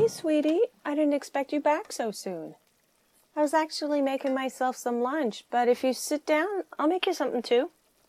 Hey, sweetie, I didn't expect you back so soon. I was actually making myself some lunch, but if you sit down, I'll make you something too.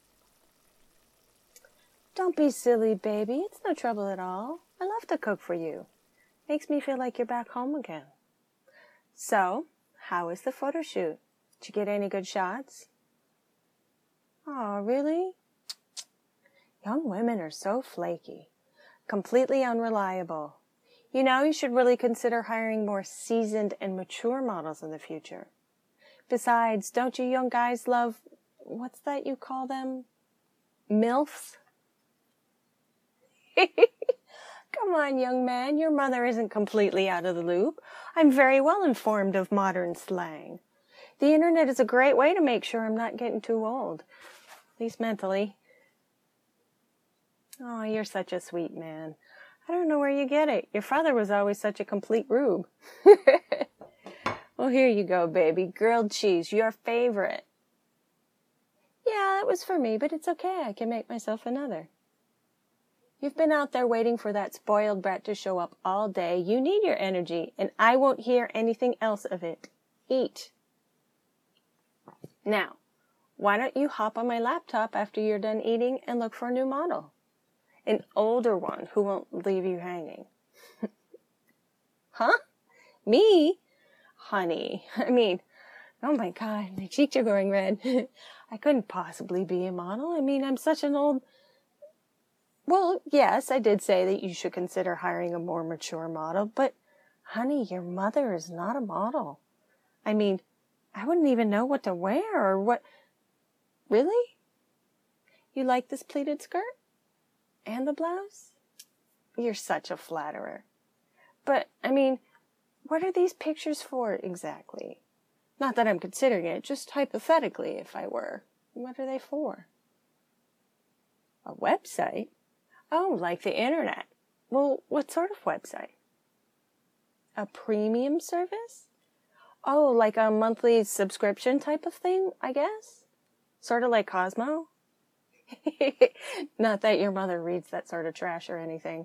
Don't be silly, baby. It's no trouble at all. I love to cook for you. Makes me feel like you're back home again. So, how was the photo shoot? Did you get any good shots? Oh, really? Young women are so flaky. Completely unreliable. You know, you should really consider hiring more seasoned and mature models in the future. Besides, don't you young guys love, what's that you call them? MILFs? Come on, young man, your mother isn't completely out of the loop. I'm very well informed of modern slang. The internet is a great way to make sure I'm not getting too old, at least mentally. Oh, you're such a sweet man. I don't know where you get it. Your father was always such a complete rube. Well, here you go, baby. Grilled cheese, your favorite. Yeah, it was for me, but it's okay. I can make myself another. You've been out there waiting for that spoiled brat to show up all day. You need your energy, and I won't hear anything else of it. Eat. Now, why don't you hop on my laptop after you're done eating and look for a new model? An older one who won't leave you hanging. Huh? Me? Honey, oh my God, my cheeks are going red. I couldn't possibly be a model. I'm such an old... Well, yes, I did say that you should consider hiring a more mature model, but honey, your mother is not a model. I wouldn't even know what to wear or what... Really? You like this pleated skirt? And the blouse? You're such a flatterer. But, what are these pictures for exactly? Not that I'm considering it, just hypothetically if I were. What are they for? A website? Oh, like the internet. Well, what sort of website? A premium service? Oh, like a monthly subscription type of thing, I guess? Sort of like Cosmo? Not that your mother reads that sort of trash or anything.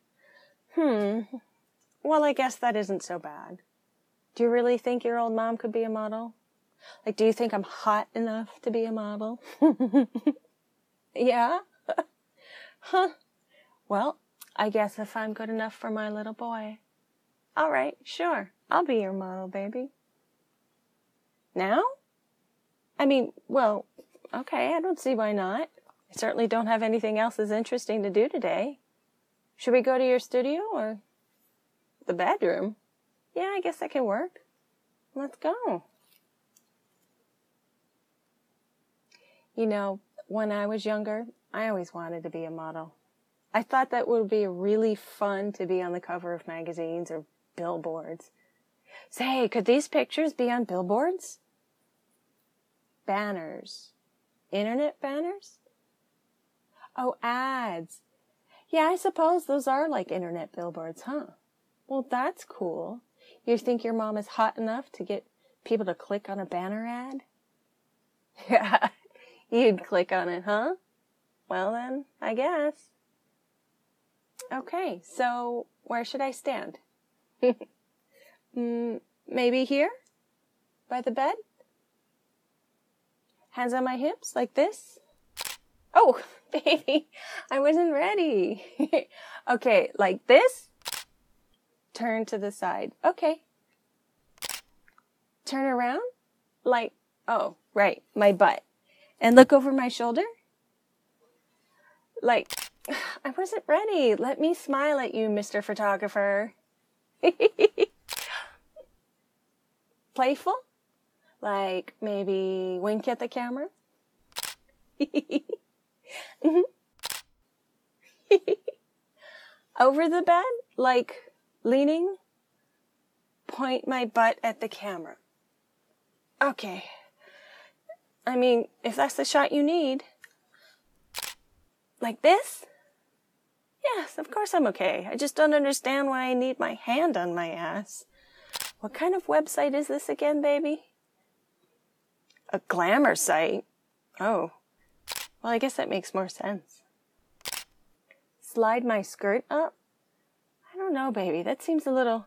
Well, I guess that isn't so bad. Do you really think your old mom could be a model? Do you think I'm hot enough to be a model? Yeah? Huh. Well, I guess if I'm good enough for my little boy. All right, sure. I'll be your model, baby. Now? Well, okay, I don't see why not. I certainly don't have anything else as interesting to do today. Should we go to your studio or the bedroom? Yeah, I guess that can work. Let's go. When I was younger, I always wanted to be a model. I thought that would be really fun to be on the cover of magazines or billboards. Say, could these pictures be on billboards? Banners. Internet banners? Oh, ads. Yeah, I suppose those are like internet billboards, huh? Well, that's cool. You think your mom is hot enough to get people to click on a banner ad? Yeah, you'd click on it, huh? Well then, I guess. Okay, so where should I stand? Maybe here? By the bed? Hands on my hips, like this? Oh, baby, I wasn't ready. Okay, like this? Turn to the side. Okay. Turn around? Oh, right, my butt. And look over my shoulder? I wasn't ready. Let me smile at you, Mr. Photographer. Playful? Maybe wink at the camera? Over the bed? Leaning? Point my butt at the camera. Okay. If that's the shot you need. Like this? Yes, of course I'm okay. I just don't understand why I need my hand on my ass. What kind of website is this again, baby? A glamour site? Oh. Well, I guess that makes more sense. Slide my skirt up? I don't don't know, baby. That seems a little...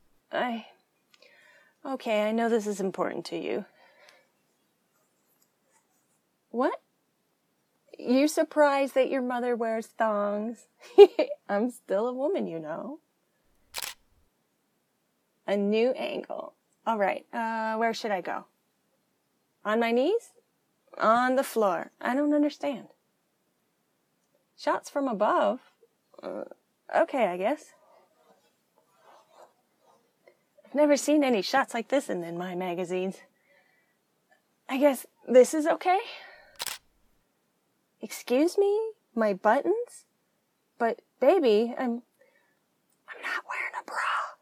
Okay, I know this is important to you. What? You surprised that your mother wears thongs? I'm still a woman, you know. A new angle. All right, where should I go? On my knees? On the floor. I don't understand. Shots from above? Okay, I guess. I've never seen any shots like this in my magazines. I guess this is okay? Excuse me? My buttons? But, baby, I'm not wearing a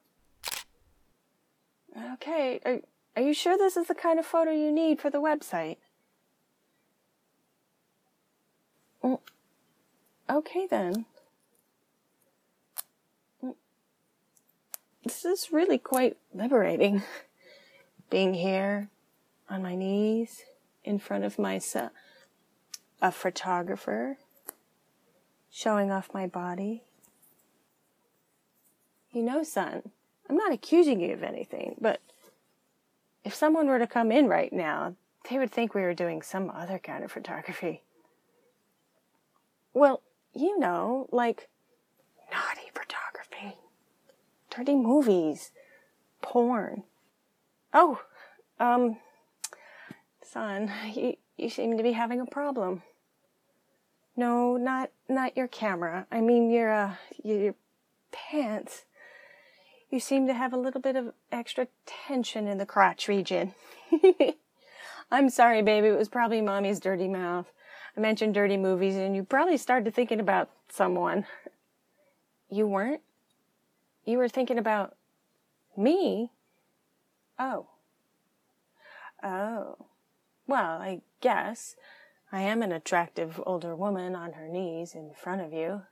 bra. Okay, are you sure this is the kind of photo you need for the website? Okay, then. This is really quite liberating. Being here, on my knees, in front of myself, a photographer, showing off my body. You know, son, I'm not accusing you of anything, but if someone were to come in right now, they would think we were doing some other kind of photography. Well, you know, like naughty photography, dirty movies, porn. Oh, son, you seem to be having a problem. No, not your camera. I mean your pants. You seem to have a little bit of extra tension in the crotch region. I'm sorry, baby. It was probably mommy's dirty mouth. I mentioned dirty movies, and you probably started thinking about someone. You weren't? You were thinking about me? Oh. Oh. Well, I guess I am an attractive older woman on her knees in front of you.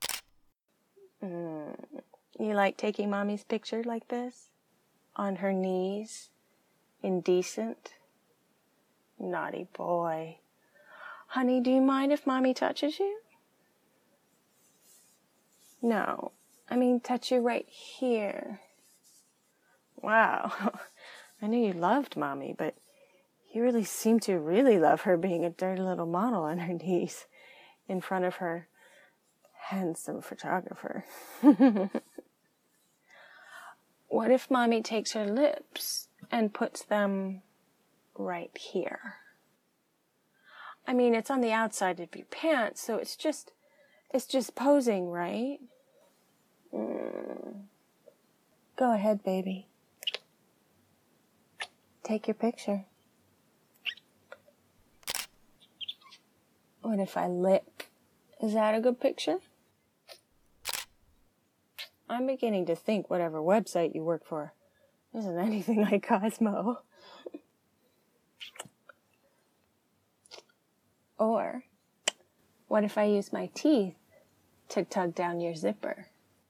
You like taking mommy's picture like this? On her knees? Indecent? Naughty boy. Honey, do you mind if mommy touches you? No. I mean, touch you right here. Wow. I knew you loved mommy, but you really seem to really love her being a dirty little model on her knees in front of her handsome photographer. What if mommy takes her lips and puts them right here? I mean, it's on the outside of your pants, so it's just posing, right? Go ahead, baby. Take your picture. What if I lick? Is that a good picture? I'm beginning to think whatever website you work for isn't anything like Cosmo. Or, what if I use my teeth to tug down your zipper?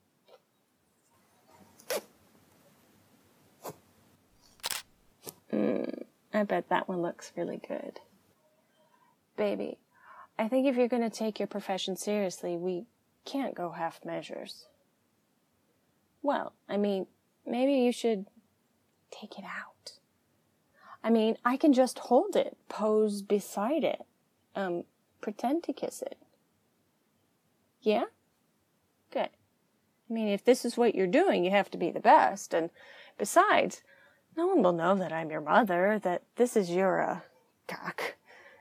I bet that one looks really good. Baby, I think if you're going to take your profession seriously, we can't go half measures. Well, I mean, maybe you should take it out. I mean, I can just hold it, pose beside it, pretend to kiss it. Yeah? Good. I mean, if this is what you're doing, you have to be the best. And besides, no one will know that I'm your mother, that this is your, cock.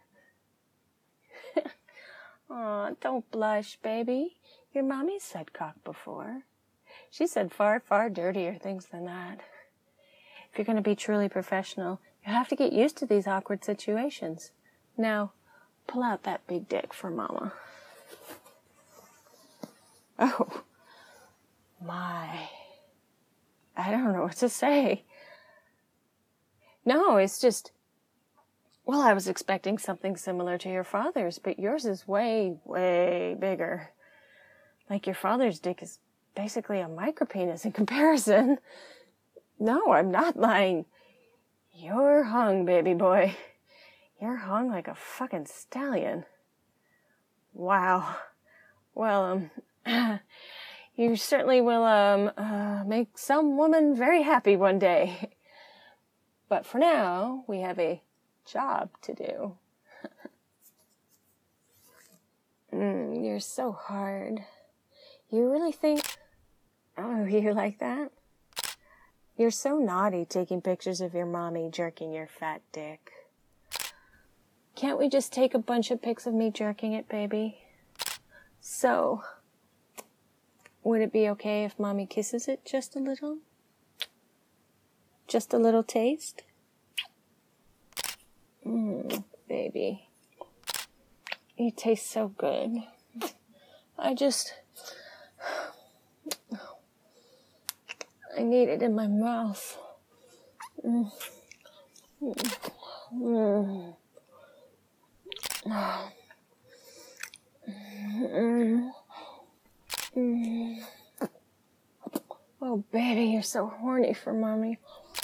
Aw, don't blush, baby. Your mommy said cock before. She said far, far dirtier things than that. If you're going to be truly professional, you have to get used to these awkward situations. Now, pull out that big dick for Mama. Oh, my. I don't know what to say. No, it's just... Well, I was expecting something similar to your father's, but yours is way, way bigger. Like your father's dick is basically a micropenis in comparison. No, I'm not lying. You're hung, baby boy. You're hung like a fucking stallion. Wow. Well, You certainly will, make some woman very happy one day. But for now, we have a job to do. You're so hard. You really think... Oh, you like that? You're so naughty taking pictures of your mommy jerking your fat dick. Can't we just take a bunch of pics of me jerking it, baby? So, would it be okay if mommy kisses it just a little? Just a little taste? Baby. You taste so good. I need it in my mouth. Oh, baby, you're so horny for mommy.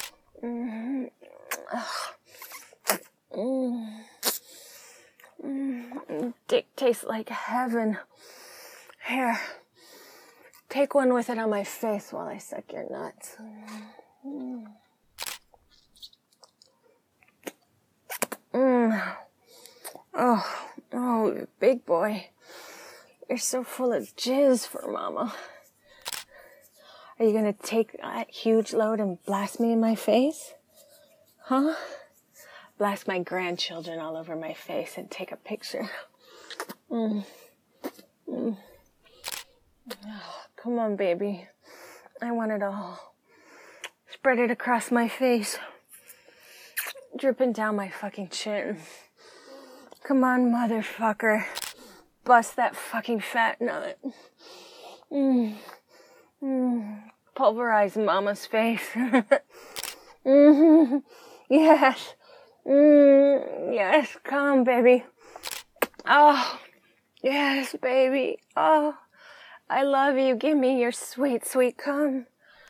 Dick tastes like heaven. Here, take one with it on my face while I suck your nuts. Oh, big boy. You're so full of jizz for mama. Are you gonna take that huge load and blast me in my face? Huh? Blast my grandchildren all over my face and take a picture. Oh, come on, baby. I want it all. Spread it across my face. Dripping down my fucking chin. Come on, motherfucker. Bust that fucking fat nut. Pulverize mama's face. Yes. Yes, come, baby. Oh, yes, baby. Oh, I love you. Give me your sweet, sweet cum.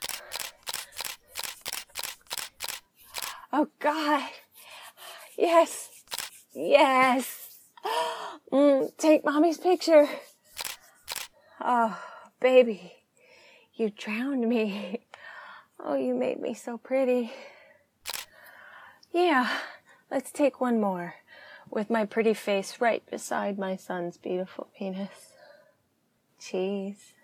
Oh, God. Yes. Yes. Take mommy's picture. Oh, baby. You drowned me. Oh, you made me so pretty. Yeah, let's take one more with my pretty face right beside my son's beautiful penis. Cheese.